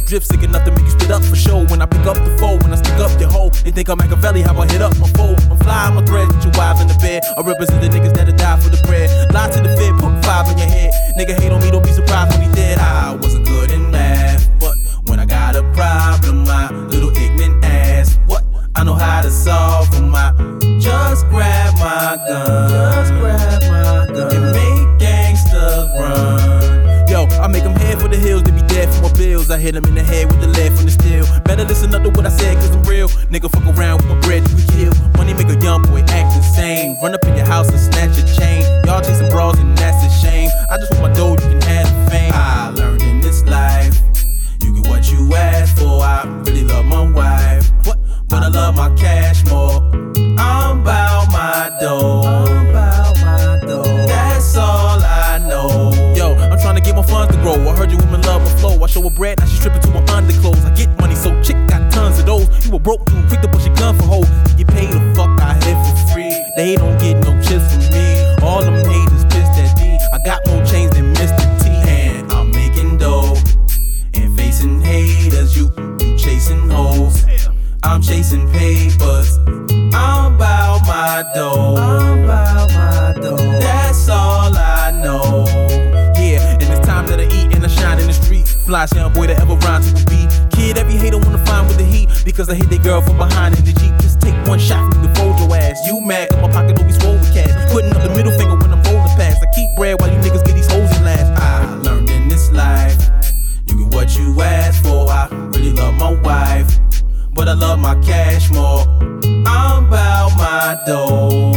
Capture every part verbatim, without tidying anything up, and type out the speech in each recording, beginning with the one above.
drip sick enough to make you spit up for show. When I pick up the foe, when I stick up your hoe, they think I'm Machiavelli, how I hit up my foe. I'm fly, I'm a thread with your wives in the bed. I represent the niggas that'll die for the bread. Lie to the fed, put five in your head. Nigga hate on me, don't be surprised when he dead. I wasn't good in math, but when I got a problem, my little ignorant ass, what? I know how to solve them. I just grab my gun, just grab my gun, and make gangsters run. Yo, I make them head for the hills, they be dead for my bills. I hit them in the head with the lead from the steel. Better listen up to what I said, cause I'm real. Nigga, fuck around with my bread, you can kill. Money make a young boy act insane. Run up in your house and snatch your chain. Y'all chasing bras and that's a shame. I just want my dough, you can have the fame. I learned in this life, you get what you ask for. I really love my wife, what? But I love my cash more. I'm bout my dough, I'm bout my dough. That's all I know. Yo, I'm trying to get my funds to grow. I heard you women love my flow. I show her bread, now she stripping to her underclothes. I get money, so chick got tons of those. You were broke, too quick to push your gun for hoes. You pay the fuck out here for free. They don't get no chips from me. All them haters pissed at D. I got more chains than Mister T. And I'm making dough and facing haters. You, you chasing hoes, I'm chasing papers. I'm bout my dough, I'm bout my dough. That's all I know. Yeah, and it's time that I eat and I shine in the street. Flyest young boy that ever rhyme to a beat. Kid, every hater wanna find with the heat, because I hit that girl from behind in the Jeep. Just take one shot from the fold your ass. You mad cause my pocket don't be swole with cash. Putting up the middle finger when I'm rolling past. I keep bread while you niggas get these hoes in last. I learned in this life, you get what you ask for. I really love my wife, but I love my cash more. I'm bout my dough.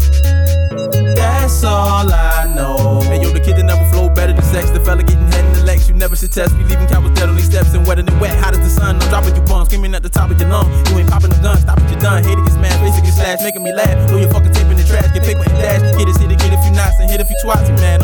That's all I know. Hey yo, the kid that never flow better than sex. The fella getting head in the legs. You never should test me. Leaving cowards dead on these steps and wetter than wet. Hot as the sun. I'm dropping you bombs, screaming at the top of your lungs. You ain't popping the gun, stop what you done. Hater get smashed, face get slashed, making me laugh. Throw your fucking tape in the trash, get paper and dash. Hit this, hit it, get a few knots and hit a few twats, man.